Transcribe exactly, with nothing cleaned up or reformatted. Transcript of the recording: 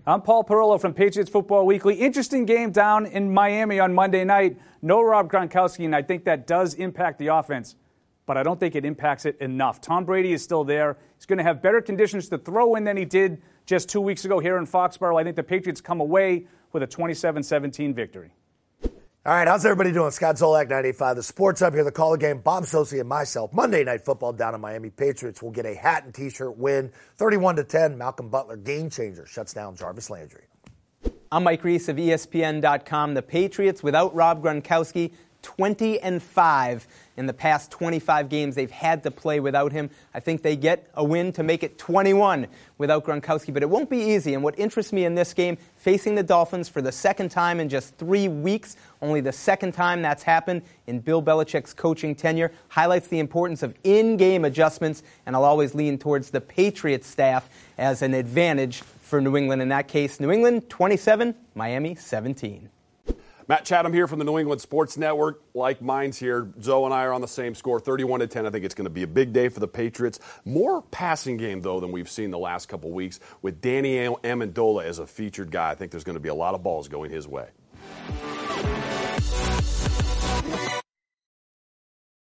I'm Paul Perillo from Patriots Football Weekly. Interesting game down in Miami on Monday night. No Rob Gronkowski, and I think that does impact the offense, but I don't think it impacts it enough. Tom Brady is still there. He's going to have better conditions to throw in than he did just two weeks ago here in Foxborough. I think the Patriots come away with a twenty-seven seventeen victory. All right, how's everybody doing? Scott Zolak, ninety-eight point five. The Sports Up here, the call of game. Bob Socci and myself. Monday Night Football down in Miami. Patriots will get a hat and T-shirt win. thirty-one to ten. Malcolm Butler, game changer, shuts down Jarvis Landry. I'm Mike Reese of E S P N dot com. The Patriots, without Rob Gronkowski, twenty and five in the past twenty-five games they've had to play without him. I think they get a win to make it twenty-one without Gronkowski, but it won't be easy. And what interests me in this game, facing the Dolphins for the second time in just three weeks, only the second time that's happened in Bill Belichick's coaching tenure, highlights the importance of in-game adjustments, and I'll always lean towards the Patriots staff as an advantage for New England in that case. New England twenty-seven, Miami seventeen. Matt Chatham here from the New England Sports Network. Like mine's here, Zoe and I are on the same score, thirty-one to ten. I think it's going to be a big day for the Patriots. More passing game, though, than we've seen the last couple weeks. With Danny Amendola as a featured guy, I think there's going to be a lot of balls going his way.